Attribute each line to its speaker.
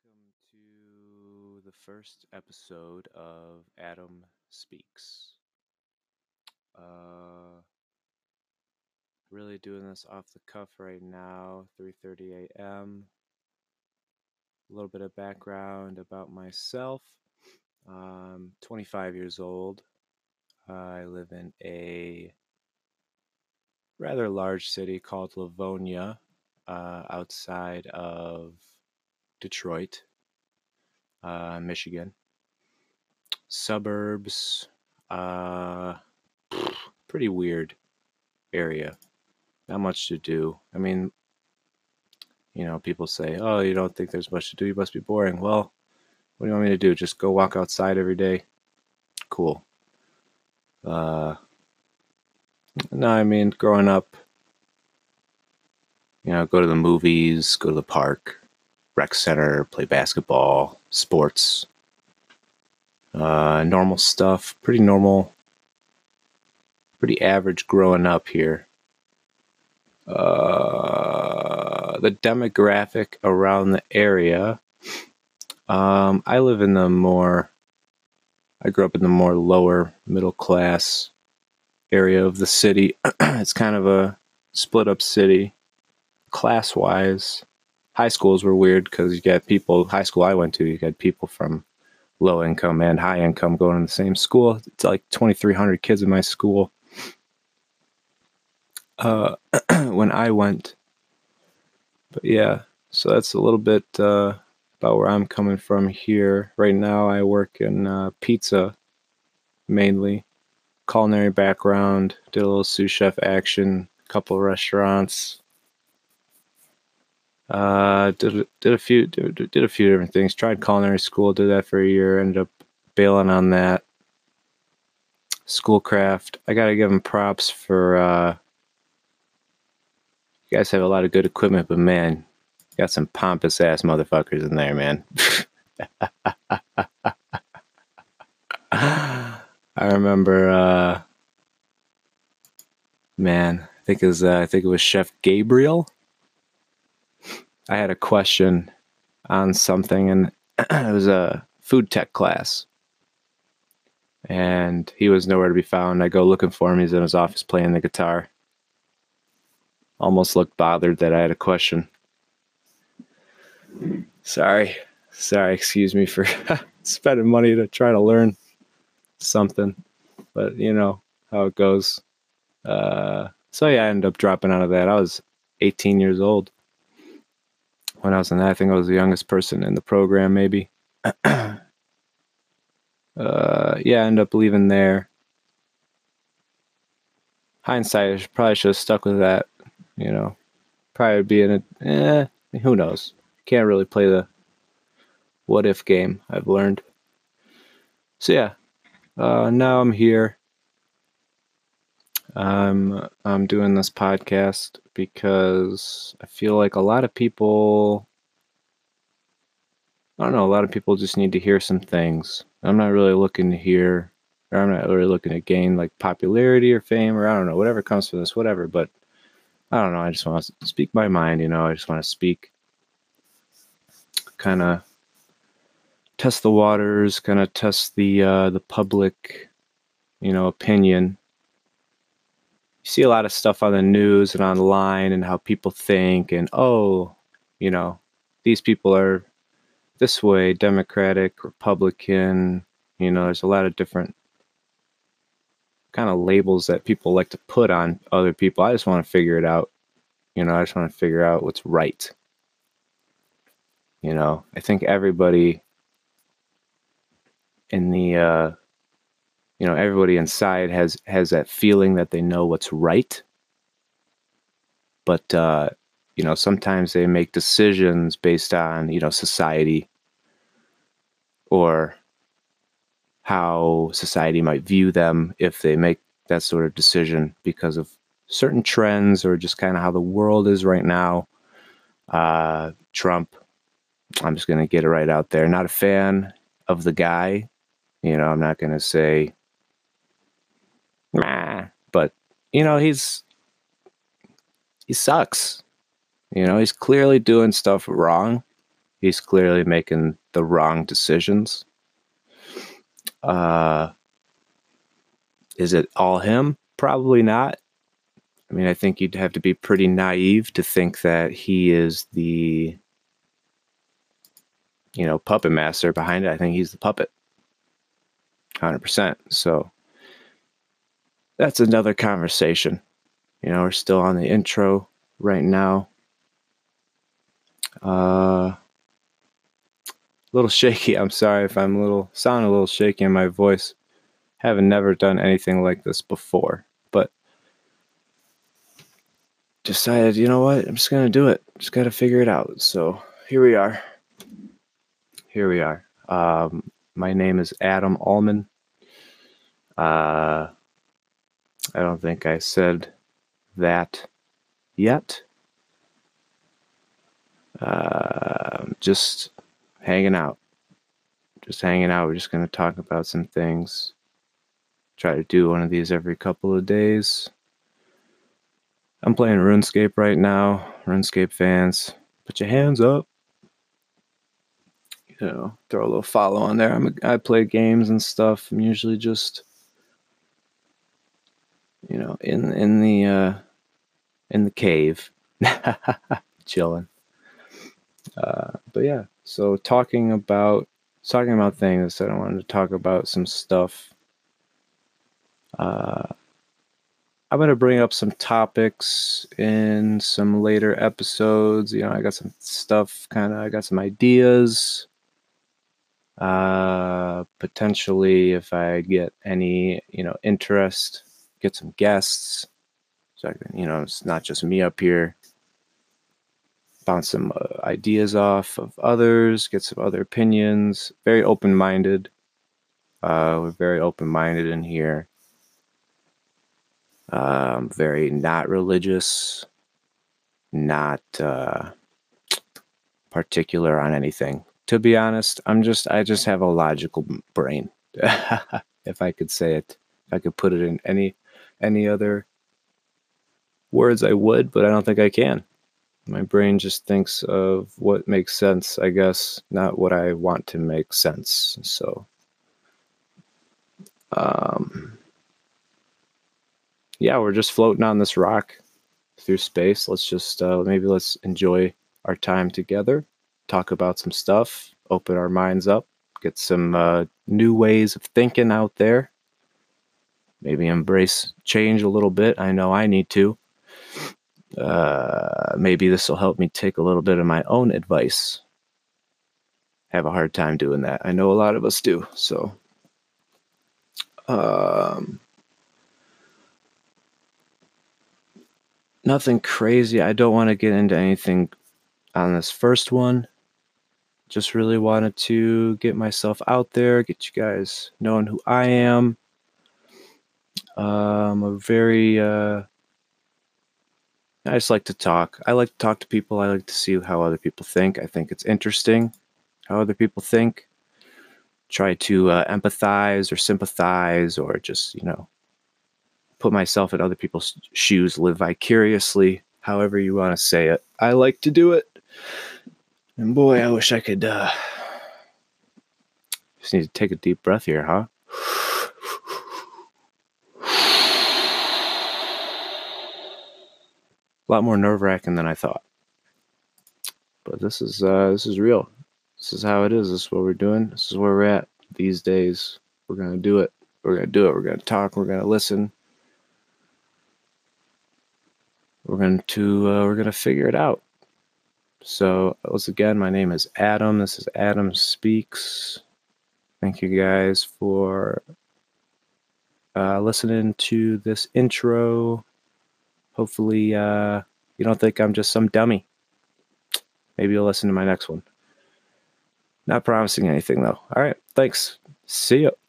Speaker 1: Welcome to the first episode of Adam Speaks. Uh, really doing this off the cuff right now, 3:30 a.m. A little bit of background about myself. I'm 25 years old. I live in a rather large city called Livonia, outside of Detroit, Michigan. Suburbs, uh, pretty weird area. Not much to do. I mean, people say, "Oh, you don't think there's much to do? You must be boring." Well, what do you want me to do? Just go walk outside every day? Cool. Uh, no, I mean, growing up, go to the movies, go to the park, rec center, play basketball, sports, normal stuff. Pretty normal, pretty average growing up here. The demographic around the area. I live in I grew up in the more lower middle class area of the city. It's kind of a split up city, class wise. High schools were weird because you got people, high school I went to, you got people from low income and high income going to the same school. It's like 2,300 kids in my school. When I went. But yeah, so that's a little bit about where I'm coming from here. Right now, I work in pizza mainly, culinary background, did a little sous chef action, a couple of restaurants. Did a few different things. Tried culinary school, did that for a year, ended up bailing on that. Schoolcraft. I gotta give them props for. You guys have a lot of good equipment, but man, got some pompous ass motherfuckers in there, man. I remember, man. I think it was Chef Gabriel. I had a question on something, and it was a food tech class, and he was nowhere to be found. I go looking for him. He's in his office playing the guitar. Almost looked bothered that I had a question. Sorry. Excuse me for spending money to try to learn something, but you know how it goes. So yeah, I ended up dropping out of that. I was 18 years old when I was in that. I think I was the youngest person in the program, maybe. Yeah, I ended up leaving there. Hindsight, I probably should have stuck with that. You know, probably be in it. Who knows? Can't really play the what if game, I've learned. So yeah, now I'm here. I'm doing this podcast because I feel like a lot of people, I don't know, a lot of people just need to hear some things. I'm not really looking to hear, or I'm not really looking to gain like popularity or fame, or I don't know, whatever comes from this, whatever. But I don't know. I just want to speak my mind. I just want to speak, kind of test the waters, kind of test the public, opinion. You see a lot of stuff on the news and online and how people think, and you know, these people are this way, Democratic, Republican. There's a lot of different kind of labels that people like to put on other people. I just want to figure it out. I just want to figure out what's right. I think everybody in the everybody inside has that feeling that they know what's right, but sometimes they make decisions based on society, or how society might view them if they make that sort of decision because of certain trends, or just kind of how the world is right now. Trump, I'm just going to get it right out there. Not a fan of the guy. I'm not going to say, nah, but he sucks. He's clearly doing stuff wrong. He's clearly making the wrong decisions. Is it all him? Probably not. I mean, I think you'd have to be pretty naive to think that he is the, puppet master behind it. I think he's the puppet. 100%. So that's another conversation. We're still on the intro right now. A little shaky. I'm sorry if I'm sound a little shaky in my voice. Haven't never done anything like this before, but decided, you know what? I'm just going to do it. Just got to figure it out. So here we are. My name is Adam Allman. I don't think I said that yet. Just hanging out. We're just going to talk about some things. Try to do one of these every couple of days. I'm playing RuneScape right now. RuneScape fans, put your hands up. Throw a little follow on there. I play games and stuff. I'm usually just, in the cave, chilling. But yeah, so talking about things. I wanted to talk about some stuff. I'm going to bring up some topics in some later episodes. I got some stuff, I got some ideas. Potentially, if I get any, interest, get some guests. So I can, it's not just me up here. Bounce some ideas off of others, get some other opinions. Very open-minded. We're very open-minded in here. Very not religious, not particular on anything. To be honest, I just have a logical brain. If I could say it, if I could put it in any other words, I would, but I don't think I can. My brain just thinks of what makes sense, I guess, not what I want to make sense. So, yeah, we're just floating on this rock through space. Let's enjoy our time together, talk about some stuff, open our minds up, get some new ways of thinking out there. Maybe embrace change a little bit. I know I need to. Maybe this will help me take a little bit of my own advice. Have a hard time doing that. I know a lot of us do. So, nothing crazy. I don't want to get into anything on this first one. Just really wanted to get myself out there, get you guys knowing who I am. I just like to talk. I like to talk to people. I like to see how other people think. I think it's interesting how other people think. Try to empathize or sympathize or just, put myself in other people's shoes, live vicariously, however you want to say it. I like to do it. And boy, I wish I could. Just need to take a deep breath here, huh? A lot more nerve-wracking than I thought. But this is real. This is how it is. This is what we're doing. This is where we're at these days. We're gonna do it. We're gonna do it. We're gonna talk. We're gonna listen. We're gonna figure it out. So once again, my name is Adam. This is Adam Speaks. Thank you guys for listening to this intro. Hopefully, you don't think I'm just some dummy. Maybe you'll listen to my next one. Not promising anything, though. All right. Thanks. See ya.